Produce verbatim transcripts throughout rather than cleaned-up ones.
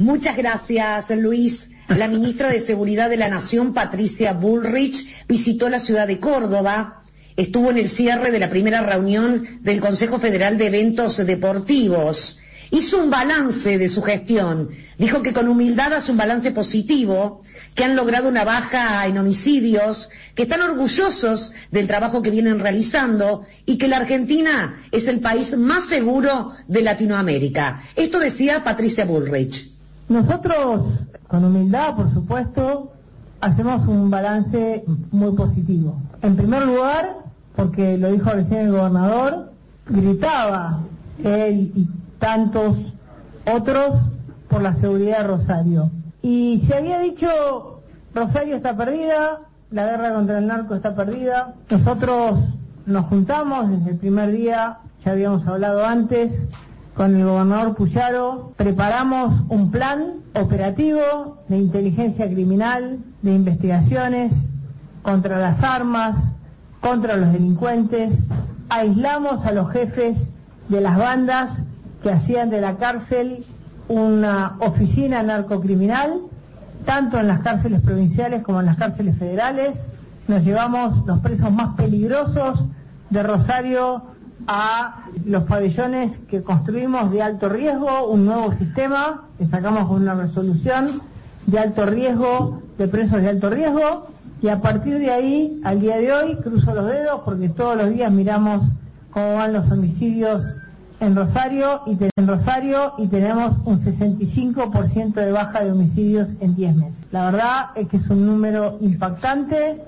Muchas gracias, Luis. La ministra de Seguridad de la Nación, Patricia Bullrich, visitó la ciudad de Córdoba, estuvo en el cierre de la primera reunión del Consejo Federal de Eventos Deportivos. Hizo un balance de su gestión. Dijo que con humildad hace un balance positivo, que han logrado una baja en homicidios, que están orgullosos del trabajo que vienen realizando y que la Argentina es el país más seguro de Latinoamérica. Esto decía Patricia Bullrich. Nosotros, con humildad, por supuesto, hacemos un balance muy positivo. En primer lugar, porque lo dijo recién el gobernador, gritaba él y tantos otros por la seguridad de Rosario. Y se había dicho, Rosario está perdida, la guerra contra el narco está perdida. Nosotros nos juntamos desde el primer día, ya habíamos hablado antes, con el gobernador Puyaro, preparamos un plan operativo de inteligencia criminal, de investigaciones contra las armas, contra los delincuentes, aislamos a los jefes de las bandas que hacían de la cárcel una oficina narcocriminal, tanto en las cárceles provinciales como en las cárceles federales. Nos llevamos los presos más peligrosos de Rosario a los pabellones que construimos de alto riesgo, un nuevo sistema que sacamos con una resolución de alto riesgo, de presos de alto riesgo, y a partir de ahí, al día de hoy, cruzo los dedos porque todos los días miramos cómo van los homicidios en Rosario y en Rosario y tenemos un sesenta y cinco por ciento de baja de homicidios en diez meses. La verdad es que es un número impactante.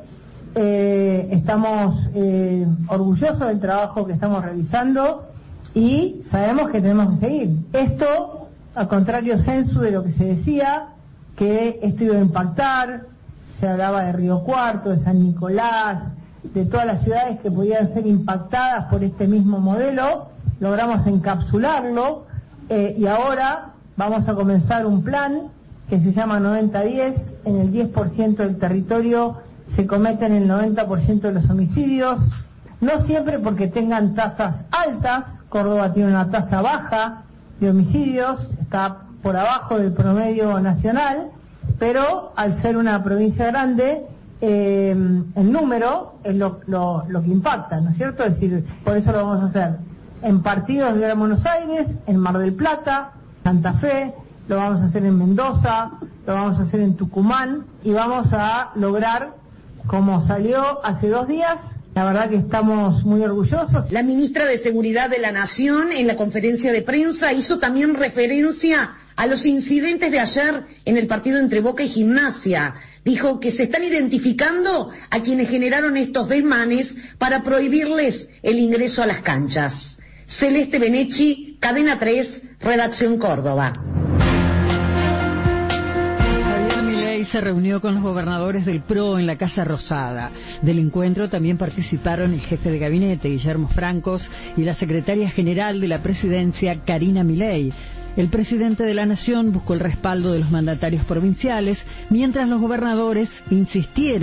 Eh, estamos eh, orgullosos del trabajo que estamos realizando y sabemos que tenemos que seguir. Esto, a contrario censo de lo que se decía, que esto iba a impactar, se hablaba de Río Cuarto, de San Nicolás, de todas las ciudades que podían ser impactadas por este mismo modelo. Logramos encapsularlo eh, y ahora vamos a comenzar un plan que se llama noventa diez. En el diez por ciento del territorio se cometen el noventa por ciento de los homicidios, no siempre porque tengan tasas altas. Córdoba tiene una tasa baja de homicidios, está por abajo del promedio nacional, pero al ser una provincia grande, eh, el número es lo, lo, lo que impacta, ¿no es cierto? Es decir, por eso lo vamos a hacer en partidos de Gran Buenos Aires, en Mar del Plata, Santa Fe, lo vamos a hacer en Mendoza, lo vamos a hacer en Tucumán y vamos a lograr, como salió hace dos días, la verdad que estamos muy orgullosos. La ministra de Seguridad de la Nación en la conferencia de prensa hizo también referencia a los incidentes de ayer en el partido entre Boca y Gimnasia. Dijo que se están identificando a quienes generaron estos desmanes para prohibirles el ingreso a las canchas. Celeste Benechi, Cadena tres, Redacción Córdoba. Javier Milei se reunió con los gobernadores del P R O en la Casa Rosada. Del encuentro también participaron el jefe de gabinete, Guillermo Francos, y la secretaria general de la presidencia, Karina Milei. El presidente de la Nación buscó el respaldo de los mandatarios provinciales, mientras los gobernadores insistieron